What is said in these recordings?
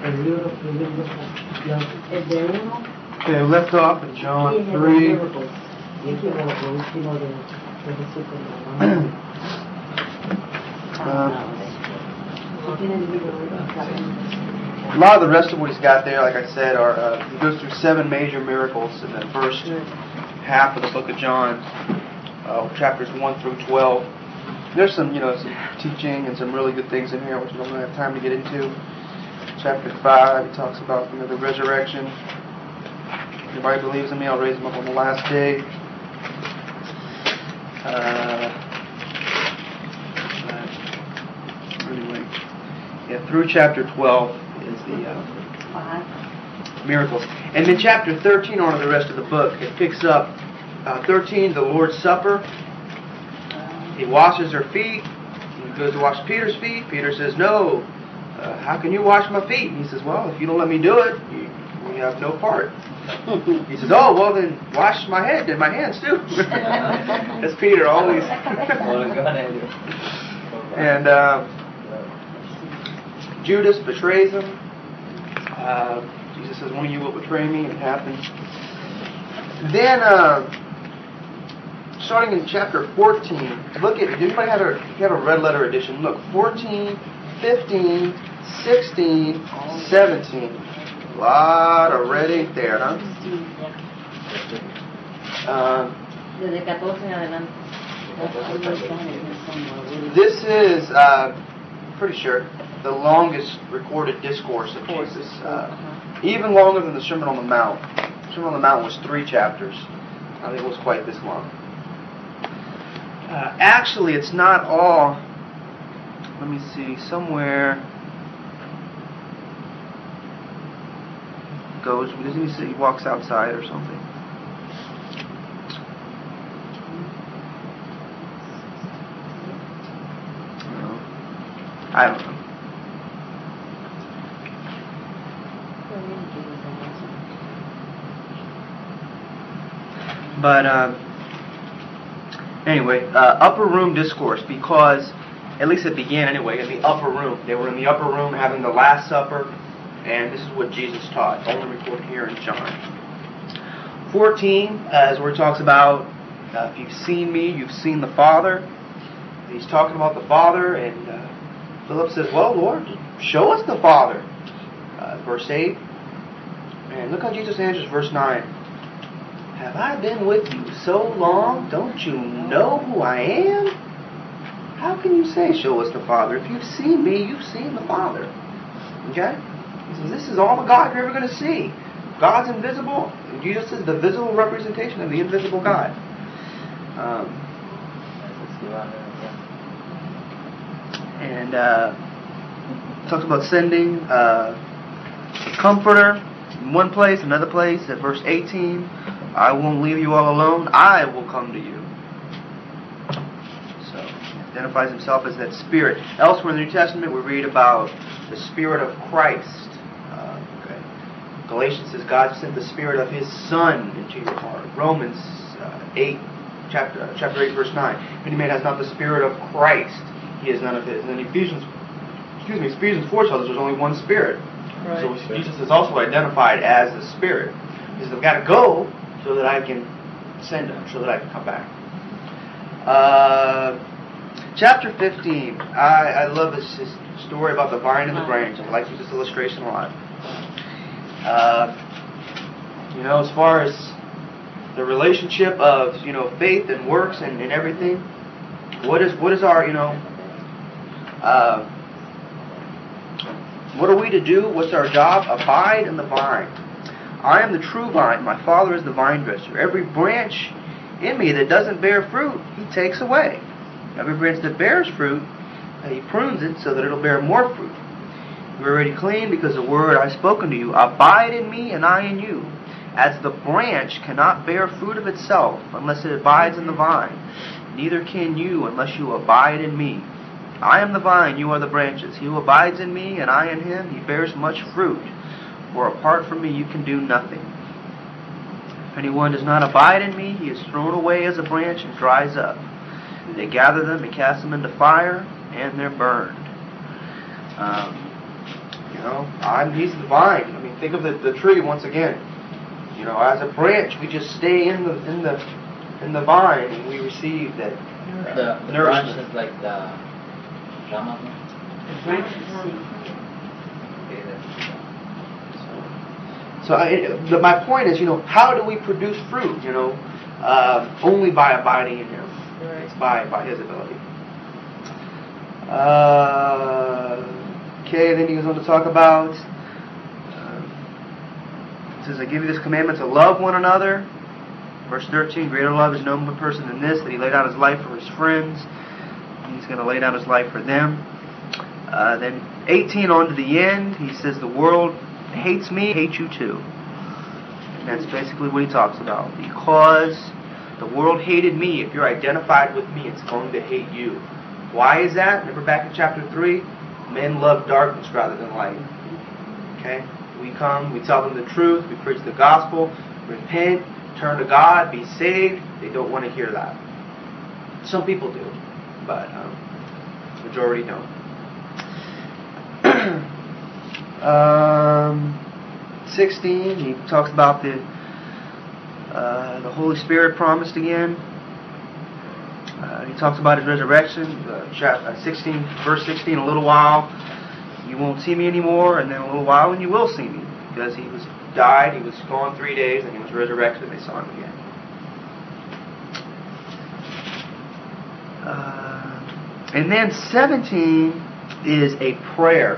Okay, left off in John 3. A lot of the rest of what he's got there, like I said, are he goes through 7 major miracles in the first half of the book of John, chapters 1 through 12. There's some, some teaching and some really good things in here, which we don't have time to get into. Chapter 5, he talks about the resurrection. Anybody believes in me, I'll raise him up on the last day. Anyway, through chapter 12 is the miracles. And then chapter 13 on to the rest of the book. It picks up 13, the Lord's Supper. He washes her feet. He goes to wash Peter's feet. Peter says, no, how can you wash my feet? And he says, well, if you don't let me do it, you have no part. He says, oh, well then wash my head and my hands too. That's Peter always. And Judas betrays him. Jesus says, one of you will betray me, and it happens. Then, starting in chapter 14, look at, if you have a red letter edition, look, 14, 15, 16, 17. A lot of red ink there, huh? This is, pretty sure, the longest recorded discourse of Jesus. Even longer than the Sermon on the Mount. The Sermon on the Mount was 3 chapters. I think it was quite this long. Actually, it's not all. Let me see, somewhere. Goes, doesn't he say he walks outside or something? No. I don't know. But anyway, upper room discourse, because at least it began anyway in the upper room. They were in the upper room having the Last Supper. And this is what Jesus taught, only recorded here in John. 14 is where he talks about, if you've seen me, you've seen the Father. He's talking about the Father, and Philip says, well, Lord, show us the Father. Verse 8. And look how Jesus answers verse 9. Have I been with you so long? Don't you know who I am? How can you say, show us the Father? If you've seen me, you've seen the Father. Okay? He says, this is all the God you're ever going to see. God's invisible. And Jesus is the visible representation of the invisible God. And talks about sending a comforter in one place, another place. At verse 18, I won't leave you all alone. I will come to you. So he identifies himself as that Spirit. Elsewhere in the New Testament, we read about the Spirit of Christ. Galatians says God sent the Spirit of His Son into your heart. Romans 8, chapter 8, verse 9. If any man has not the Spirit of Christ, he is none of His. And then Ephesians 4 tells us there's only one Spirit. Right. So Jesus is also identified as the Spirit. He says, I've got to go so that I can send Him, so that I can come back. Chapter 15. I love this story about the vine and the branch. I like this illustration a lot. As far as the relationship of faith and works and everything, what is our what are we to do? What's our job? Abide in the vine. I am the true vine. My Father is the vine dresser. Every branch in me that doesn't bear fruit, He takes away. Every branch that bears fruit, He prunes it so that it'll bear more fruit. You are already clean because the word I have spoken to you. Abide in me and I in you. As the branch cannot bear fruit of itself unless it abides in the vine, neither can you unless you abide in me. I am the vine, you are the branches. He who abides in me and I in him, he bears much fruit. For apart from me you can do nothing. If anyone does not abide in me, he is thrown away as a branch and dries up. They gather them and cast them into fire, and they're burned. He's the vine. I mean, think of the tree once again. As a branch, we just stay in the vine, and we receive that the nourishment. branch is like the Rama. So my point is, how do we produce fruit? Only by abiding in Him. Right. It's by His ability. Okay, then he goes on to talk about, it says, I give you this commandment to love one another. Verse 13, greater love is no more person than this, that He laid down His life for His friends. He's going to lay down His life for them. Then 18 on to the end, he says, the world hates me, hates you too. And that's basically what he talks about. Because the world hated me, if you're identified with me, it's going to hate you. Why is that? Remember back in chapter 3? Men love darkness rather than light. Okay? We come, we tell them the truth, we preach the gospel, repent, turn to God, be saved. They don't want to hear that. Some people do, but majority don't. 16, he talks about the Holy Spirit promised again. He talks about His resurrection. 16, verse 16, a little while you won't see me anymore, and then a little while and you will see me, because He was died, He was gone 3 days, and He was resurrected, and they saw Him again. And then 17 is a prayer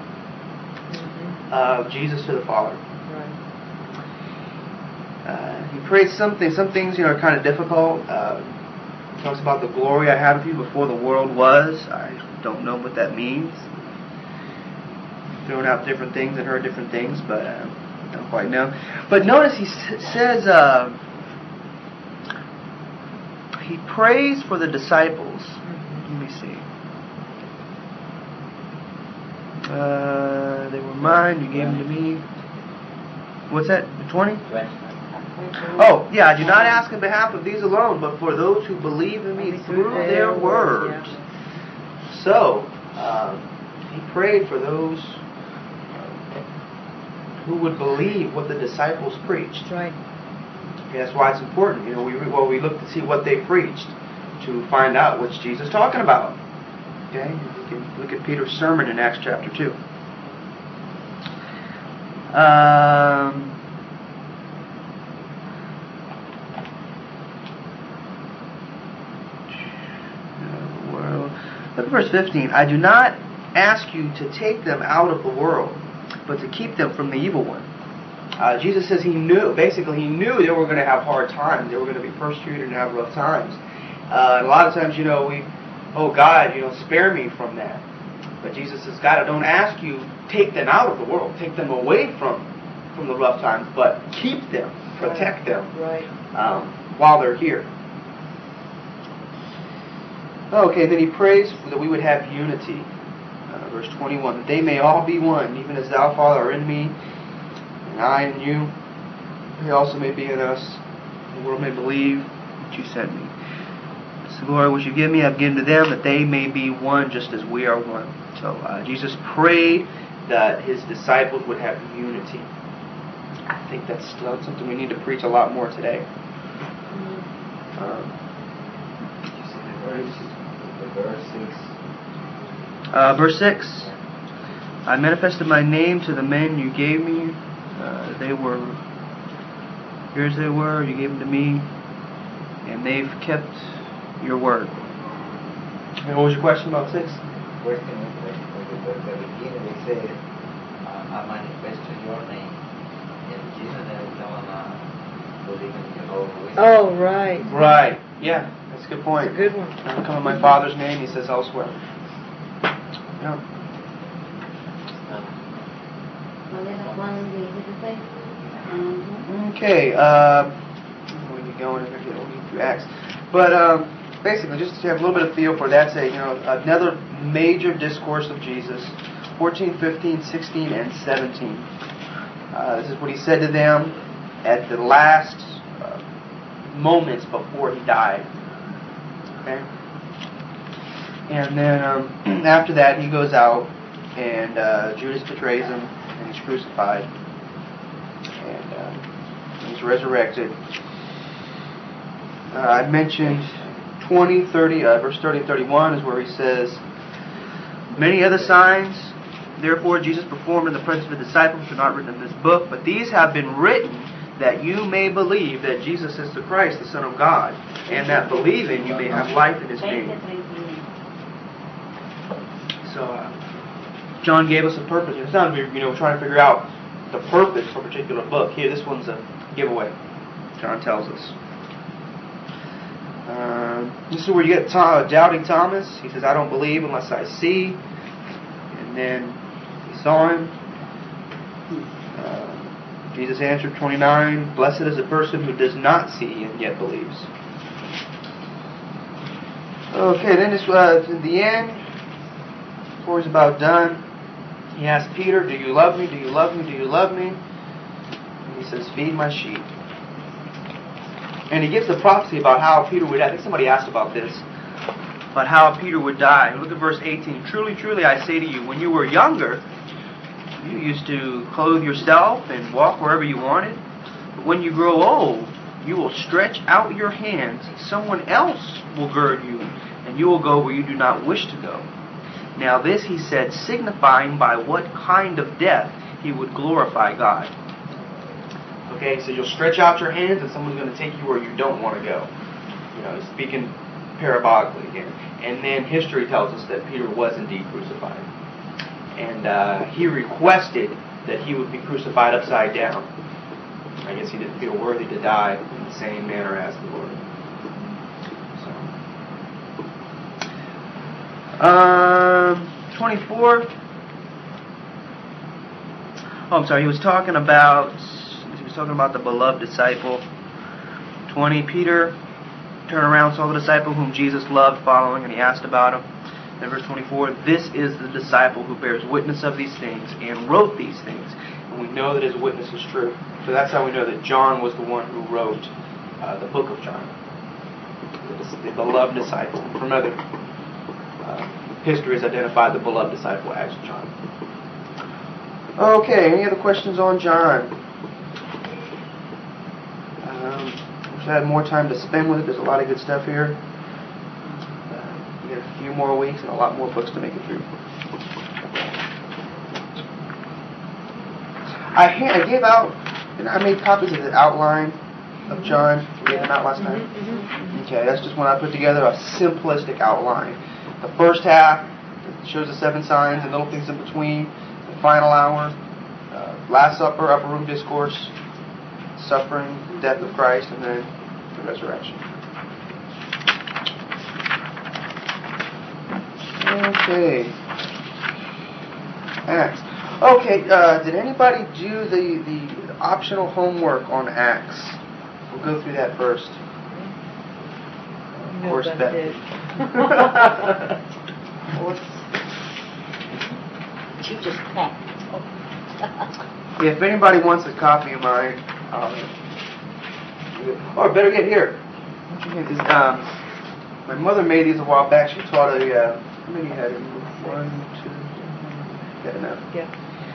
of Jesus to the Father. He prays some things are kind of difficult. He talks about the glory I had with you before the world was. I don't know what that means. Thrown out different things and heard different things, but I don't quite know. But notice he says he prays for the disciples. Let me see. They were mine, you gave them to me. What's that? 20? 20. Oh, yeah, I do not ask on behalf of these alone, but for those who believe in me through their words. Yeah. So, he prayed for those who would believe what the disciples preached. That's right. Okay, that's why it's important. We look to see what they preached to find out what's Jesus talking about. Okay, we can look at Peter's sermon in Acts chapter 2. Look at verse 15. I do not ask you to take them out of the world, but to keep them from the evil one. Jesus says He knew they were going to have hard times. They were going to be persecuted and have rough times. And a lot of times, God, spare me from that. But Jesus says, God, I don't ask you take them out of the world, take them away from the rough times, but keep them, protect them while they're here. Okay, then he prays that we would have unity. Verse 21, that they may all be one, even as thou, Father, art in me, and I in you. They also may be in us. The world may believe that you sent me. It's the glory which you give me, I've given to them, that they may be one just as we are one. So Jesus prayed that His disciples would have unity. I think that's something we need to preach a lot more today. Verse 6. I manifested my name to the men you gave me. Yours they were, you gave them to me, and they've kept your word. And what was your question about 6? Question is at the beginning we said, I manifested your name. And Jesus never told believe in Jehovah's Witness. Oh, right. Right. Yeah, that's a good point. That's a good one. I come in my Father's name, He says elsewhere. Yeah. Okay. Where are you going? We'll get through Acts. But basically, just to have a little bit of feel for that's another major discourse of Jesus. 14, 15, 16, and 17. This is what He said to them at the last moments before He died. Okay? And then after that, He goes out and Judas betrays him, and he's crucified, and he's resurrected. I mentioned 20, 30, verse 30 and 31 is where he says, "Many other signs, therefore, Jesus performed in the presence of the disciples, which are not written in this book, but these have been written that you may believe that Jesus is the Christ, the Son of God, and that believing you may have life in His name." So, John gave us a purpose. It's not we're trying to figure out the purpose for a particular book. Here, this one's a giveaway. John tells us. This is where you get doubting Thomas. He says, "I don't believe unless I see." And then he saw Him. Jesus answered, 29, "Blessed is the person who does not see and yet believes." Okay, then this in the end, before he's about done, he asked Peter, "Do you love me? Do you love me? Do you love me?" And he says, "Feed my sheep." And he gives the prophecy about how Peter would die. I think somebody asked about this, about how Peter would die. Look at verse 18. "Truly, truly, I say to you, when you were younger, you used to clothe yourself and walk wherever you wanted. But when you grow old, you will stretch out your hands. Someone else will gird you, and you will go where you do not wish to go." Now this he said, signifying by what kind of death he would glorify God. Okay, so you'll stretch out your hands, and someone's going to take you where you don't want to go. He's speaking parabolically again. And then history tells us that Peter was indeed crucified. And he requested that he would be crucified upside down. I guess he didn't feel worthy to die in the same manner as the Lord. So, 24. Oh, I'm sorry. He was talking about the beloved disciple. 20. Peter turned around, saw the disciple whom Jesus loved following, and he asked about him. In verse 24, "This is the disciple who bears witness of these things and wrote these things." And we know that his witness is true. So that's how we know that John was the one who wrote the book of John. The beloved disciple. From other history has identified the beloved disciple as John. Okay, any other questions on John? Wish I had more time to spend with it. There's a lot of good stuff here. We got a few more weeks and a lot more books to make it through. I gave out, and I made copies of the outline of John. We gave them out last night. Okay, that's just when I put together a simplistic outline. The first half shows the 7 signs and little things in between. The final hour, Last Supper, Upper Room Discourse, suffering, death of Christ, and then the resurrection. Okay. Acts. Okay, did anybody do the optional homework on Acts? We'll go through that first. Of course, Beth did. She just packed. If anybody wants a copy of mine, or better yet, here. My mother made these a while back. She taught how many you had? 1, 2, got enough? Yeah.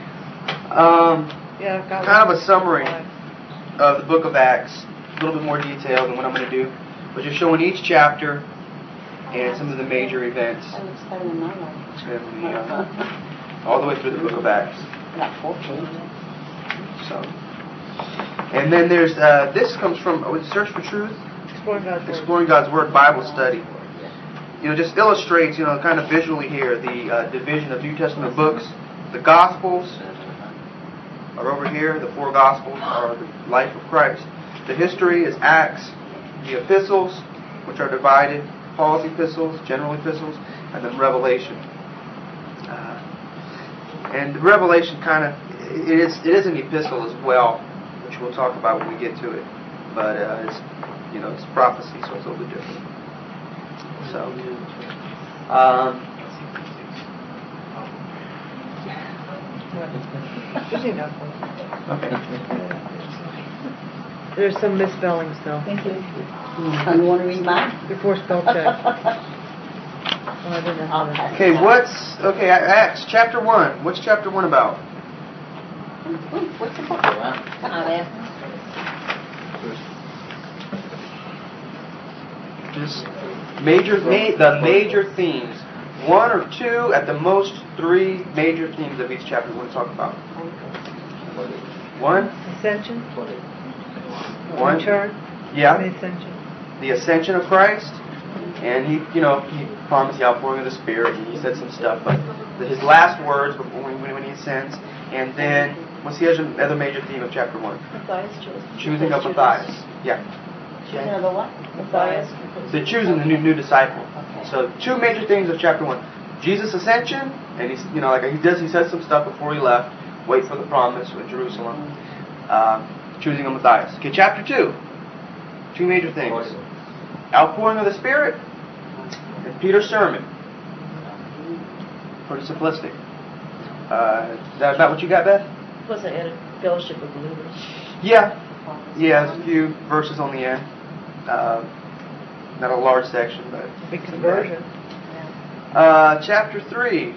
Kind of a summary of the book of Acts, a little bit more detailed than what I'm going to do, but just showing each chapter and some of the major events. That looks better than my life. It's going to be all the way through the book of Acts. About 14. So, and then there's this comes from Search for Truth, Exploring God's Word Bible Study. Just illustrates, kind of visually here the division of New Testament books. The Gospels are over here. The 4 Gospels are the life of Christ. The history is Acts. The epistles, which are divided, Paul's epistles, general epistles, and then Revelation. And Revelation kind of, it is an epistle as well, which we'll talk about when we get to it. But it's prophecy, so it's a little bit different. So, okay. There's some misspellings though. Thank you. You want to read mine? Before spell check. I don't know how to. Okay, Acts chapter 1. What's chapter 1 about? What's the book? Just the major themes. One or two, at the most, three major themes of each chapter we want to talk about. One? Ascension. One? Return. Yeah. The ascension. The ascension of Christ. And he promised the outpouring of the Spirit, and he said some stuff, but his last words before when he ascends. And then, what's the other major theme of chapter 1? Matthias chose. Choosing of Matthias. Yeah. Choosing of the what? Matthias. The choosing the new disciple. Okay. So two major things of chapter 1: Jesus' ascension, and he says some stuff before he left. Wait for the promise in Jerusalem. Choosing of Matthias. Okay, chapter 2. Two major things: outpouring of the Spirit and Peter's sermon. Pretty simplistic. Is that about what you got, Beth? Plus, I added fellowship of believers. Yeah. Yeah, there's a few verses on the end. Not a large section, but Big conversion. chapter 3.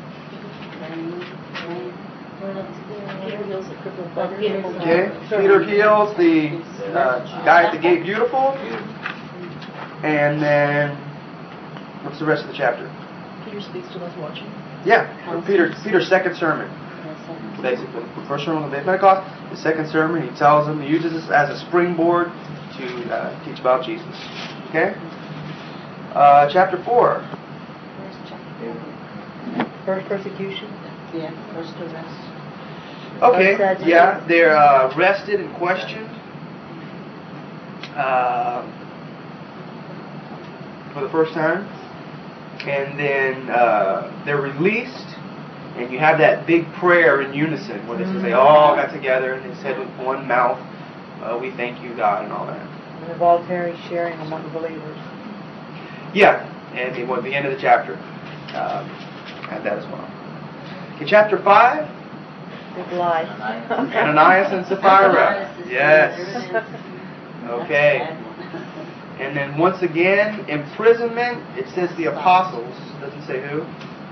Peter heals the crippled beggar. Okay, Peter heals the guy at the gate beautiful. And then, what's the rest of the chapter? Peter speaks to those watching. Yeah, Peter's second sermon. Basically, the first sermon on the day of Pentecost, the second sermon, he tells them, he uses this as a springboard to teach about Jesus. Okay? Chapter 4. First persecution. Yeah, first arrest. Okay, yeah, they're arrested and questioned for the first time. And then they're released. And you have that big prayer in unison where they all got together and they said with one mouth, we thank you, God, and all that. And the voluntary sharing among the believers. Yeah, and at the end of the chapter, had that as well. Okay, chapter 5. Big lie. Ananias and Sapphira. Yes. Okay. And then once again, imprisonment. It says the apostles. Doesn't say who.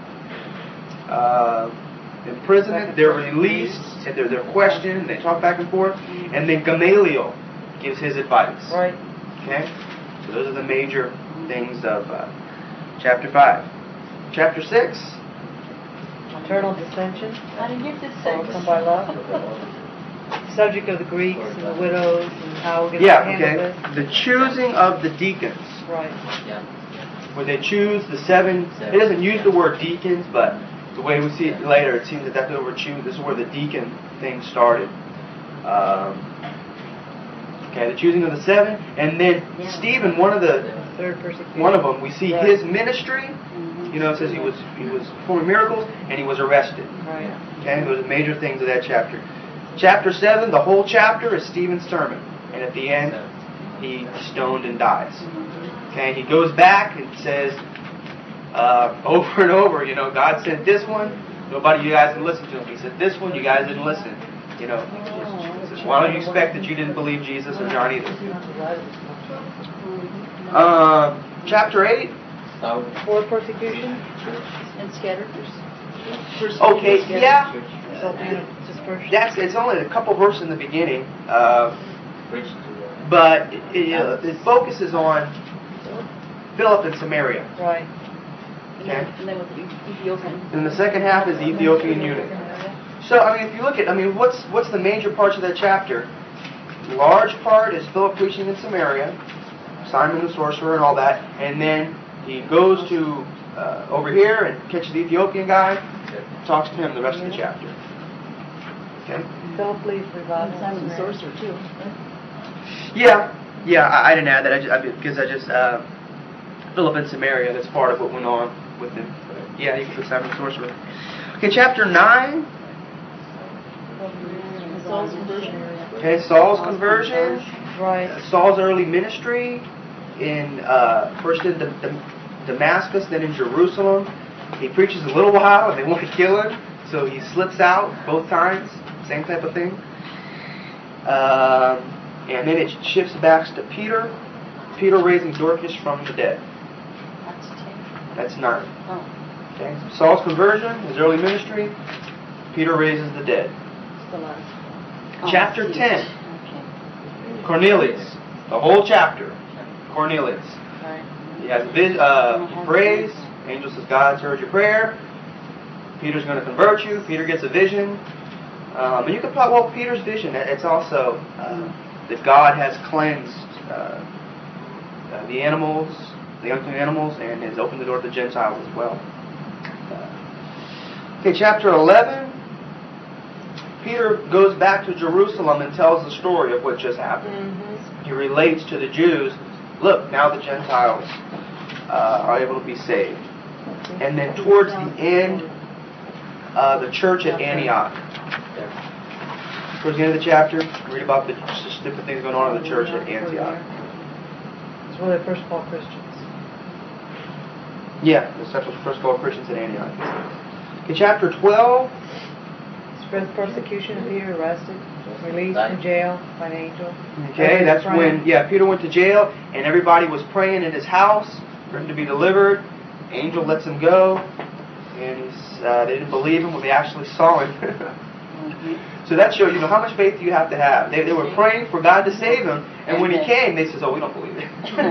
Imprisonment. They're released. And they're questioned. They talk back and forth. And then Gamaliel gives his advice. Right. Okay. So those are the major things of chapter 5. Chapter 6. Eternal dissension. How did you get this Overcome by love. Subject of the Greeks and the widows and how we're going to handle this. The choosing of the deacons. Right. Where they choose the 7. It doesn't use the word deacons, but the way we see it later, it seems that that's where this is where the deacon thing started. Okay, the choosing of the 7, and then Stephen, one of Third persecution. them, we see his ministry. You know, it says he was performing miracles and he was arrested. Right. Okay, those are major things of that chapter. Chapter 7, the whole chapter is Stephen's sermon, and at the end, he's stoned and dies. Okay, he goes back and says over and over, God sent this one, nobody of you guys didn't listen to him. He said this one, you guys didn't listen. He says, why don't you expect that you didn't believe Jesus or John either? Chapter 8. Fourth persecution. And scattered. Okay, yeah. Dispersion. It's only a couple verses in the beginning, but it focuses on Philip and Samaria. Right. Okay. And then with the Ethiopian. And the second half is the Ethiopian eunuch. So if you look at, what's the major parts of that chapter? Large part is Philip preaching in Samaria, Simon the sorcerer, and all that, and then he goes to over here and catches the Ethiopian guy, talks to him the rest of the chapter. Okay. Philip leaves revival. Simon the sorcerer too. Yeah. I didn't add that because Philip in Samaria. That's part of what went on with him. Yeah, you can put Simon the sorcerer. Okay, chapter 9. Saul's conversion. Okay, Saul's conversion. Right. Saul's early ministry in first in Damascus, then in Jerusalem. He preaches a little while, and they want to kill him, so he slips out both times. Same type of thing. And then it shifts back to Peter. Peter raising Dorcas from the dead. That's 9. Oh, Okay. Saul's conversion, his early ministry. Peter raises the dead. it's the last one. Oh, Chapter huge. 10. Okay. Cornelius. The whole chapter. Cornelius. Right. He has a vision. He prays. Angel says, God's heard your prayer. Peter's going to convert you. Peter gets a vision. And you can probably, well, Peter's vision, it's also that God has cleansed the animals, the unclean animals, and has opened the door to the Gentiles as well. Okay, chapter 11. Peter goes back to Jerusalem and tells the story of what just happened. Mm-hmm. He relates to the Jews, look, now the Gentiles are able to be saved. And then towards the end, the church at Antioch. Towards the end of the chapter, read about the different things going on in the church at Antioch. It's where they first called Christians. Yeah, the first called Christians at Antioch. Okay, chapter 12. Spread persecution of Peter, arrested, released from jail by an angel. Okay, that's when, Peter went to jail and everybody was praying in his house for him to be delivered. Angel lets him go, and they didn't believe him when they actually saw him. So that shows you know how much faith you have to have. They were praying for God to save him, and when he came, they said, "Oh, we don't believe it."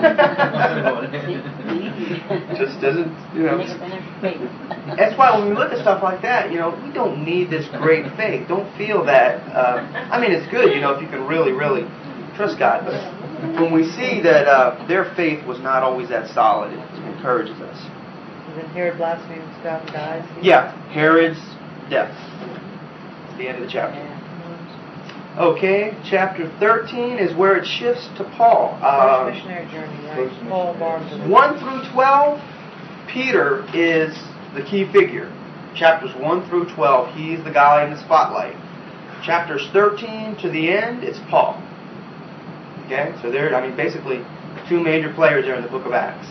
Just doesn't, you know. That's why when we look at stuff like that, you know, we don't need this great faith. Don't feel that. I mean, it's good, you know, if you can really, really trust God. But when we see that their faith was not always that solid, it encourages us. And then Herod blasphemes God and dies. Yeah, Herod's death. It's the end of the chapter. Okay, chapter 13 is where it shifts to Paul. First missionary journey, right? Paul, Barnabas. 1 through 12, Peter is the key figure. Chapters 1 through 12, he's the guy in the spotlight. Chapters 13 to the end, it's Paul. Okay, so there, I mean, basically, two major players there in the book of Acts.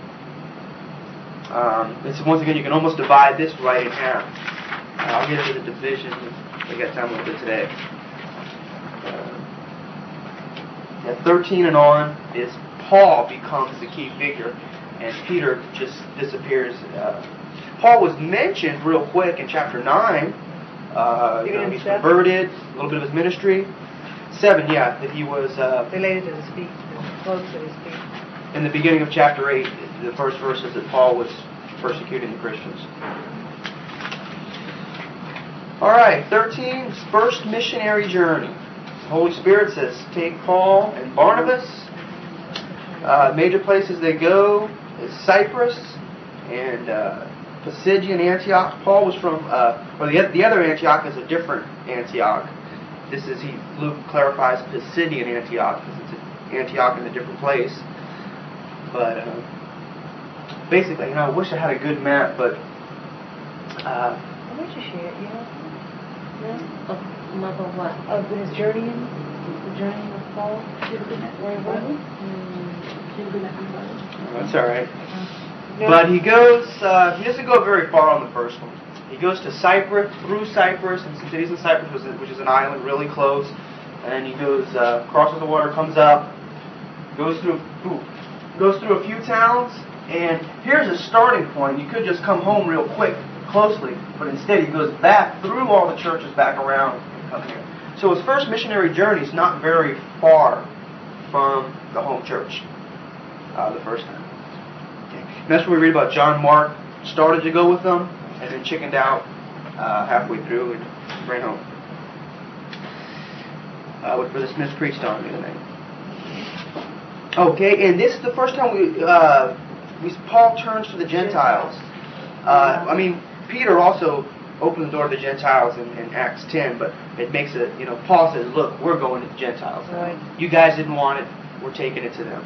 It's once again, you can almost divide this right in half. I'll get into the division. We got time a little bit today. 13 and on is Paul becomes the key figure, and Peter just disappears. Paul was mentioned real quick in chapter 9. He's converted, a little bit of his ministry. 7, that he was... They laid it at his feet, close to his feet. In the beginning of chapter 8, the first verse is that Paul was persecuting the Christians. Alright, 13, first missionary journey. The Holy Spirit says, take Paul and Barnabas. Major places they go is Cyprus and Pisidian Antioch. Paul was from, the other Antioch is a different Antioch. Luke clarifies Pisidian Antioch because it's Antioch in a different place. But basically, I wish I had a good map, but... Why don't you share it, Mother what? Of his journey, the journey of Paul? That's all right. No. But he goes, he doesn't go very far on the first one. He goes to Cyprus, through Cyprus, and some cities in Cyprus, which is an island really close. And he goes, crosses the water, comes up, goes through a few towns, and here's a starting point. You could just come home real quick, closely, but instead he goes back through all the churches back around and come here. So his first missionary journey is not very far from the home church the first time. Okay. And that's where we read about John Mark started to go with them, and then chickened out halfway through and ran home. What Brother Smith preached on the other night. Okay, and this is the first time Paul turns to the Gentiles. Peter also opened the door to the Gentiles in Acts 10, but it makes it, Paul says, look, we're going to the Gentiles now. Right. You guys didn't want it, we're taking it to them.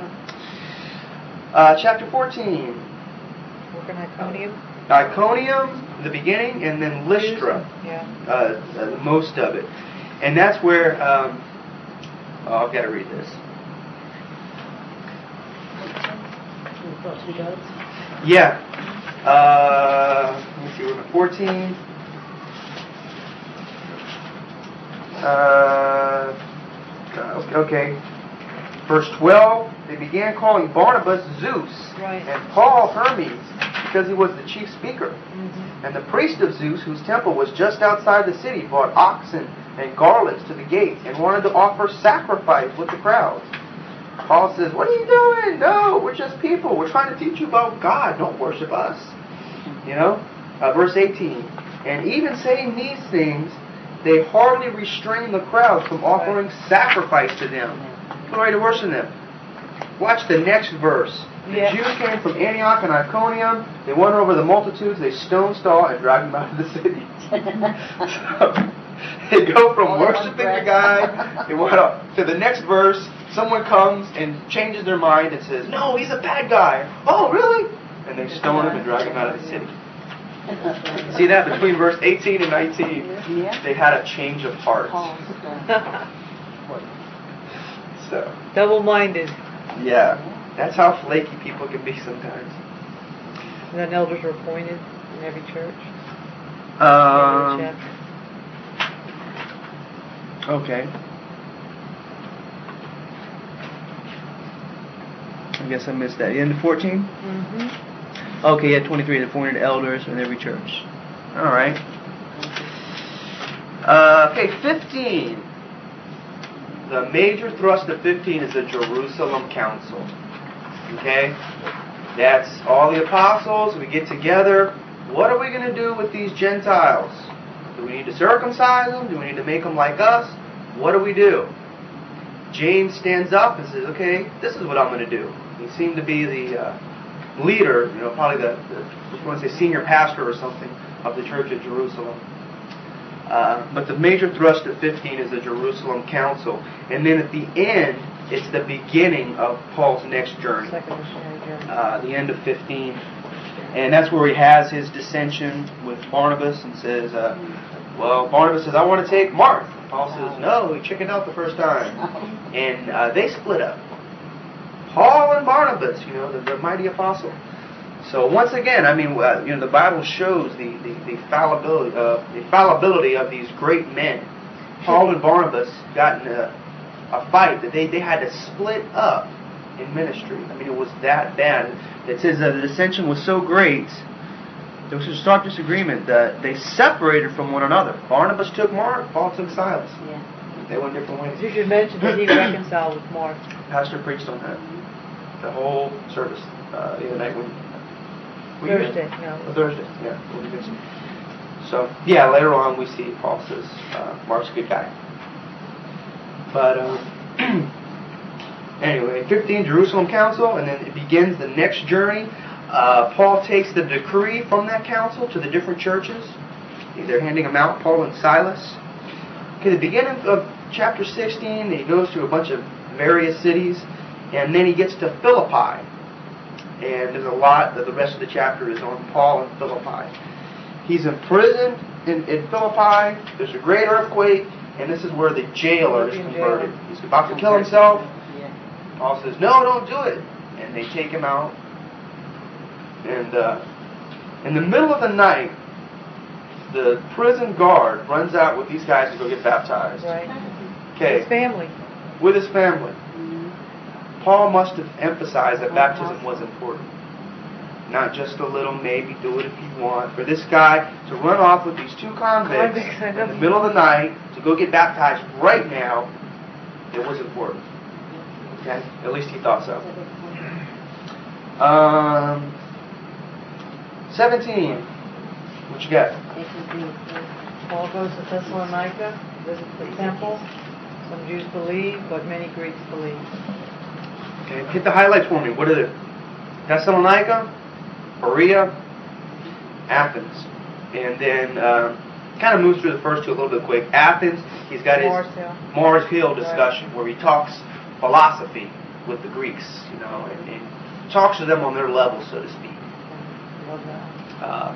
Chapter 14. Working Iconium. Iconium, the beginning, and then Lystra, most of it. And that's where, I've got to read this. Yeah. Let me see, we're at 14. Okay. Verse 12, they began calling Barnabas Zeus, and Paul Hermes. because he was the chief speaker. Mm-hmm. And the priest of Zeus, whose temple was just outside the city, brought oxen and garlands to the gate and wanted to offer sacrifice with the crowds. Paul says, "What are you doing? No, we're just people. We're trying to teach you about God. Don't worship us." You know? Verse 18. And even saying these things, they hardly restrained the crowd from offering sacrifice to them. Put ready to worship them. Watch the next verse. The Jews came from Antioch and Iconium. They won over the multitudes. They stoned Saul and dragged him out of the city. So, they go from worshiping the guy they went up to the next verse. Someone comes and changes their mind and says, "No, he's a bad guy." "Oh, really?" And they stone him and drag him out of the city. See that between verse 18 and 19? Yeah. They had a change of heart. So, Double-minded. yeah, that's how flaky people can be sometimes. And then elders were appointed in every church. Um, Every chapter. Okay. I guess I missed that. The end of 14? Mm-hmm. Okay, yeah, 23. The appointed elders in every church. All right. Okay, 15. The major thrust of 15 is the Jerusalem Council. Okay? That's all the apostles. We get together. What are we going to do with these Gentiles? Do we need to circumcise them? Do we need to make them like us? What do we do? James stands up and says, "Okay, this is what I'm going to do." He seemed to be the leader, probably the I want to say senior pastor or something of the church at Jerusalem. But the major thrust of 15 is the Jerusalem Council. And then at the end, it's the beginning of Paul's next journey. Second missionary journey. The end of 15. And that's where he has his dissension with Barnabas and says, Barnabas says, "I want to take Mark." Paul says, "No, he chickened out the first time." And they split up. Paul and Barnabas, the mighty apostle. So once again, the Bible shows the fallibility of these great men. Paul and Barnabas got in a fight that they had to split up in ministry. It was that bad. It says that the dissension was so great, there was a stark disagreement that they separated from one another. Barnabas took Mark, Paul took Silas. Yeah. They went different ways. You should mention that he reconciled with Mark. Pastor preached on that. The whole service the other night when Thursday, Thursday, yeah. We'll be busy. So, yeah, later on we see Paul says Mark's a good guy. But anyway, 15, Jerusalem Council, and then it begins the next journey. Paul takes the decree from that council to the different churches. They're handing them out, Paul and Silas. Okay, the beginning of chapter 16, he goes to a bunch of various cities, and then he gets to Philippi. And there's a lot, the rest of the chapter is on Paul and Philippi. He's imprisoned in Philippi. There's a great earthquake, and this is where the jailer is converted. He's about to kill himself. Paul says, "No, don't do it." And they take him out. And in the middle of the night, the prison guard runs out with these guys to go get baptized. Right. Okay. His family. With his family. Paul must have emphasized that baptism was important. Not just a little maybe, do it if you want. For this guy to run off with these two convicts in the middle of the night to go get baptized right now, it was important. Okay? At least he thought so. 17. What you got? Paul goes to Thessalonica, visits the temple. Some Jews believe, but many Greeks believe. Okay, hit the highlights for me. What are they? Thessalonica, Berea, Athens. And then kind of moves through the first two a little bit quick. Athens, he's got his Mars Hill discussion where he talks philosophy with the Greeks, and talks to them on their level, so to speak. Love that.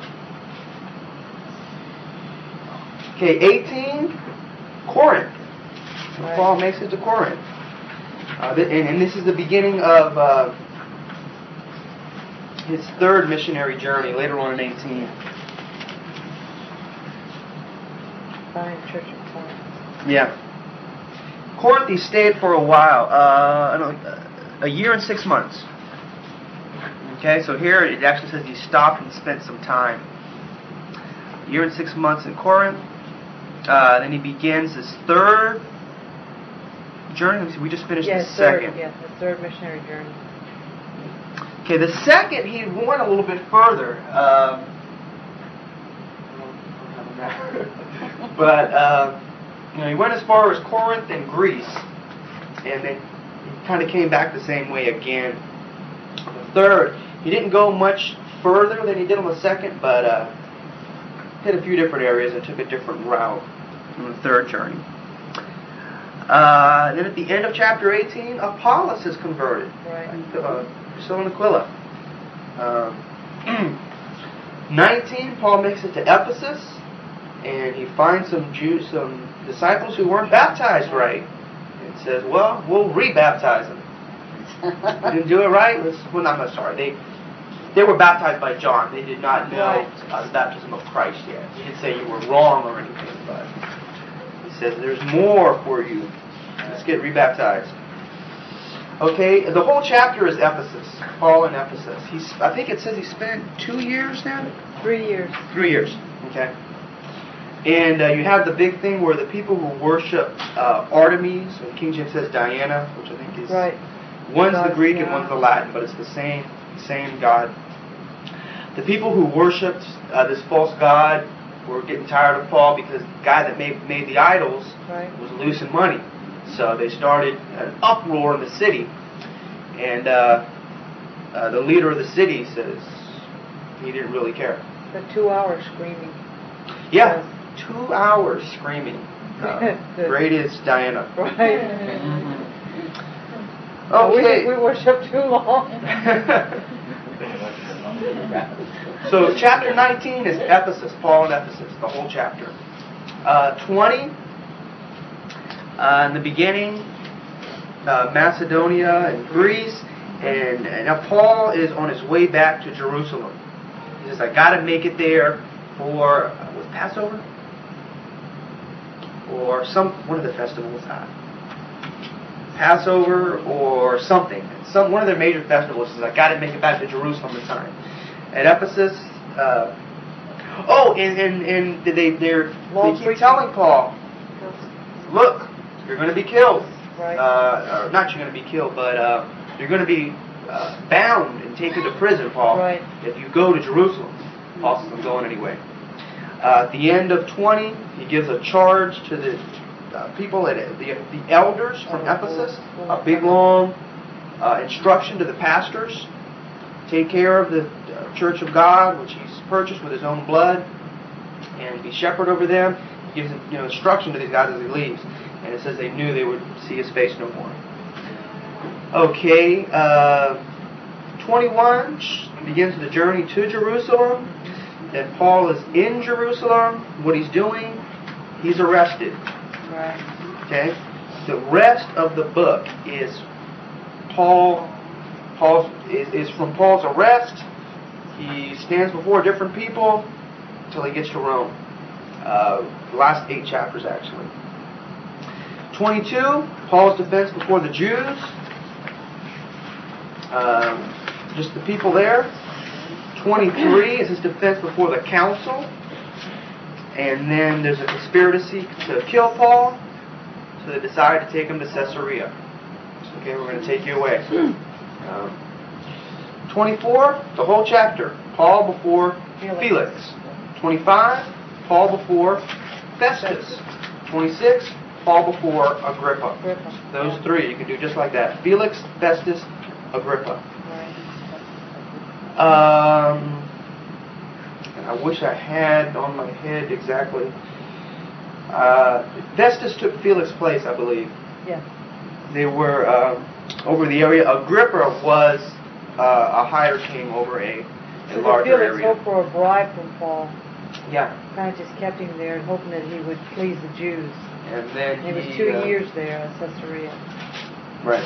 Okay, 18, Corinth. Right. Paul makes it to Corinth. And this is the beginning of his third missionary journey later on in 18. Founding the Church of Corinth. Yeah. Corinth, he stayed for a while. A year and 6 months. Okay, so here it actually says he stopped and spent some time. A year and 6 months in Corinth. Then he begins his third journey. We just finished the second. The third missionary journey. Okay, the second he went a little bit further. But he went as far as Corinth and Greece, and then he kind of came back the same way again. The third, he didn't go much further than he did on the second, but hit a few different areas and took a different route on the third journey. Then at the end of chapter 18, Apollos is converted. Right. Priscilla and Aquila. 19, Paul makes it to Ephesus, and he finds some disciples who weren't baptized right. And says, well, we'll re-baptize them. You didn't do it right? I'm sorry. They were baptized by John. They did not know the baptism of Christ yet. He didn't say you were wrong or anything, but he says there's more for you. Let's get rebaptized. Okay, the whole chapter is Ephesus. Paul in Ephesus. I think it says he spent 2 years there? 3 years. 3 years. Okay. And you have the big thing where the people who worship Artemis, and King James says Diana, which I think is one's the Greek and one's the Latin, but it's the same god. The people who worshipped this false god were getting tired of Paul because the guy that made the idols was losing money. So they started an uproar in the city, and the leader of the city says he didn't really care. The 2 hours screaming. Yeah, 2 hours screaming. Great is Diana. Right. Okay. We worship too long. So chapter 19 is Ephesus, Paul in Ephesus, the whole chapter. 20, in the beginning, Macedonia and Greece, and now Paul is on his way back to Jerusalem. He says, I got to make it there for, was Passover? Or one of the festivals. Passover or something. One of their major festivals says, I got to make it back to Jerusalem in time. At Ephesus, and they keep telling Paul, look, you're going to be killed. Right. Or not you're going to be killed, but you're going to be bound and taken to prison, Paul, if you go to Jerusalem. Paul says, I'm going anyway. At the end of 20, he gives a charge to the people, the elders from Ephesus, a big long instruction to the pastors. Take care of the church of God, which he's purchased with his own blood, and be shepherd over them. He gives instruction to these guys as he leaves. And it says they knew they would see his face no more. Okay, 21 begins the journey to Jerusalem. Then Paul is in Jerusalem. What he's doing, he's arrested. Right. Okay? The rest of the book is is from Paul's arrest. He stands before different people until he gets to Rome. The last 8 chapters, actually. 22, Paul's defense before the Jews. Just the people there. 23 is his defense before the council. And then there's a conspiracy to kill Paul. So they decide to take him to Caesarea. Okay, we're going to take you away. 24, the whole chapter. Paul before Felix. 25, Paul before Festus. 26, Paul before Agrippa. Those 3, you can do just like that. Felix, Festus, Agrippa. And I wish I had on my head exactly. Festus took Felix's place, I believe. Yeah. They were over the area. Agrippa was a higher king over a larger Felix area. hoped for a bribe from Paul. Yeah. Kind of just kept him there, hoping that he would please the Jews. And then He was 2 years there at Caesarea. Right.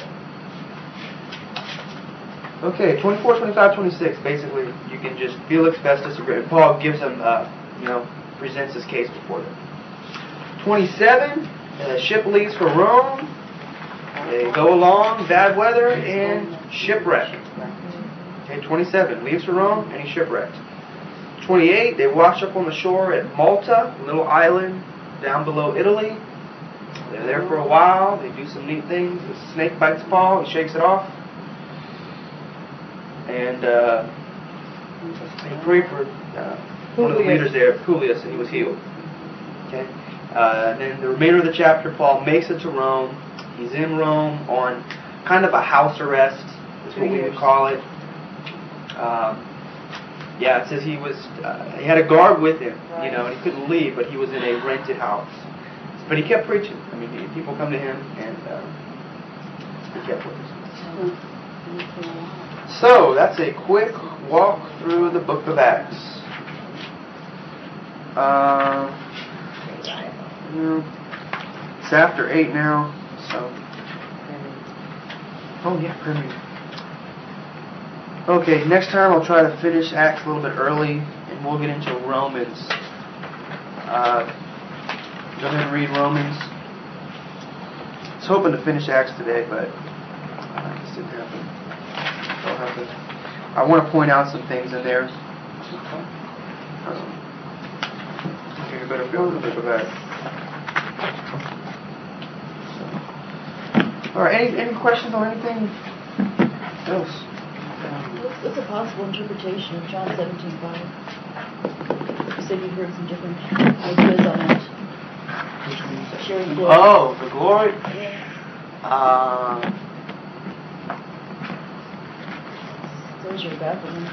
Okay, 24, 25, 26. Basically, you can just Felix, Festus, Agrippa. Paul gives them, presents his case before them. 27. The ship leaves for Rome. They go along, bad weather, and shipwreck. Okay, 27, leaves for Rome and he's shipwrecked. 28, they wash up on the shore at Malta, a little island down below Italy. They're there for a while. They do some neat things. The snake bites Paul. He shakes it off. And he prayed for one of the leaders there, Publius, and he was healed. Okay. Then the remainder of the chapter, Paul makes it to Rome. He's in Rome on kind of a house arrest, is what we would call it. Yeah, it says he had a guard with him, you know, and he couldn't leave, but he was in a rented house. But he kept preaching. I mean, people come to him, and he kept witnessing. So, that's a quick walk through the book of Acts. It's after 8 now, so... Oh, yeah, Premier. Okay, next time I'll try to finish Acts a little bit early, and we'll get into Romans. Go ahead and read Romans. I was hoping to finish Acts today, but it just didn't happen. It'll happen. I want to point out some things in there. Okay, you better feel a little bit of that. All right, any questions on anything else? What's a possible interpretation of John 17:5? You said you heard some different ideas on it. Sharing glory. Oh, the glory? Yeah. Those are background.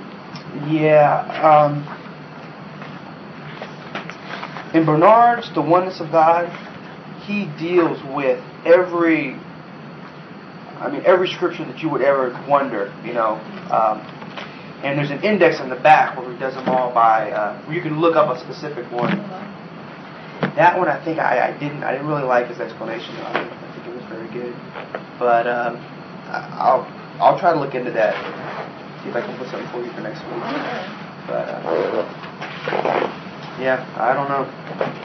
Yeah. In Bernard's The Oneness of God, he deals with every scripture that you would ever wonder, you know. And there's an index in the back where he does them all by, where you can look up a specific one. That one, I think I didn't really like his explanation. I think it was very good, but I'll try to look into that. See if I can put something for you for next week. But yeah, I don't know.